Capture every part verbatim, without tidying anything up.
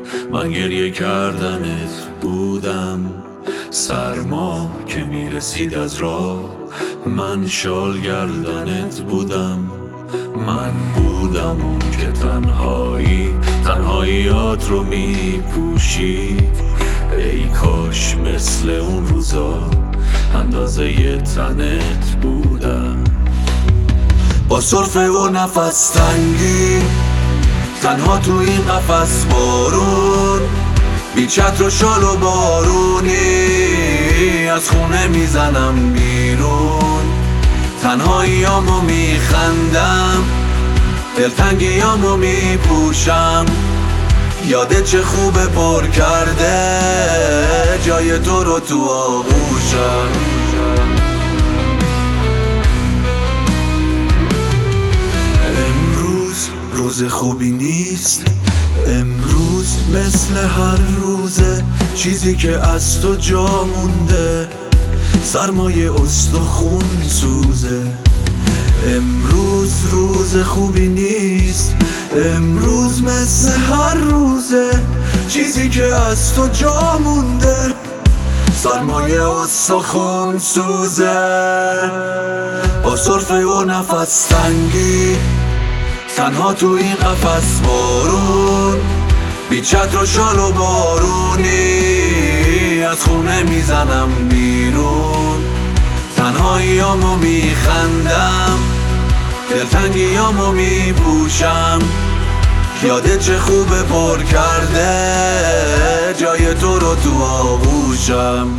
من گریه کردنت بودم، سرما که میرسید از راه من شال گردنت بودم. من بودم اون که تنهایی تنهاییات رو میپوشید. ای کاش مثل اون روزا اندازه ی تنت بودم. با سرفه و نفس تنگی تنها تو این قفس بارون، بی چتر و شال و بارونی از خونه میزنم بیرون. تنهاییامو میخندم، دلتنگیامو میپوشم. یادت چه خوبه پر کرده جای تو رو تو آغوشم. امروز روز خوبی نیست، امروز مثل هر روزه، چیزی که از تو جا مونده سرمایه استخون سوزه. امروز روز خوبی نیست، امروز مثل هر روزه، چیزی که از تو جا مونده سرمایه استخون سوزه. با سرفه و نفس تنگی تنها تو این قفس بارون، بی چتر و شال و بارونی از خونه میزنم بیرون. تنهاییامو میخندم، دلتنگیامو میپوشم. یادت چه خوبه پر کرده جای تو رو تو آغوشم.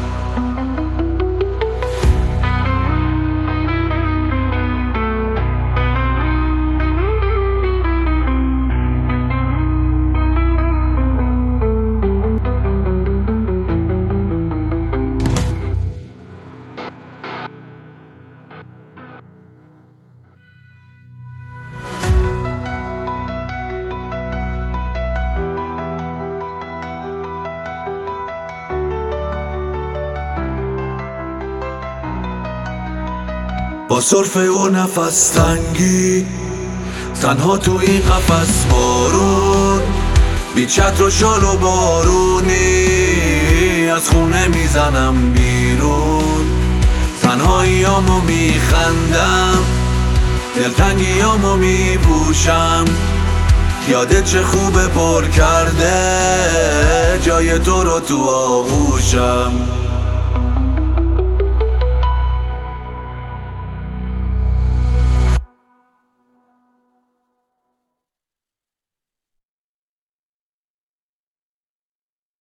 با سرفه و نفس تنگی تنها تو این قفس بارون، بی چتر و شال و بارونی از خونه میزنم بیرون. تنهاییامو میخندم، دلتنگیامو میپوشم. یادت چه خوبه پر کرده جای تو رو تو آغوشم.